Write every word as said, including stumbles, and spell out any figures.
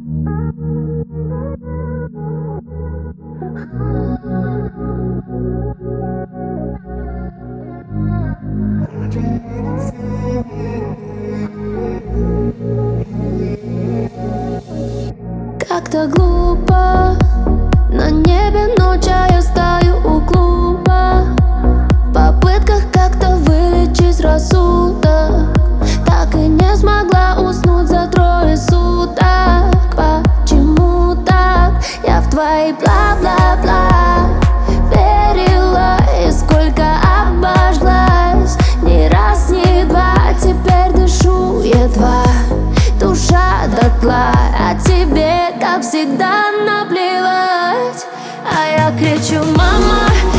Как-то глупо, на небе ночь, а я стою у клуба в попытках как-то вылечить рассудок. Так и не смогла уснуть за трое суток. Почему так? Я в твои бла-бла-бла верила, и сколько обожглась. Ни раз, ни два, теперь дышу едва, душа дотла. А тебе, как всегда, наплевать. А я кричу: мама,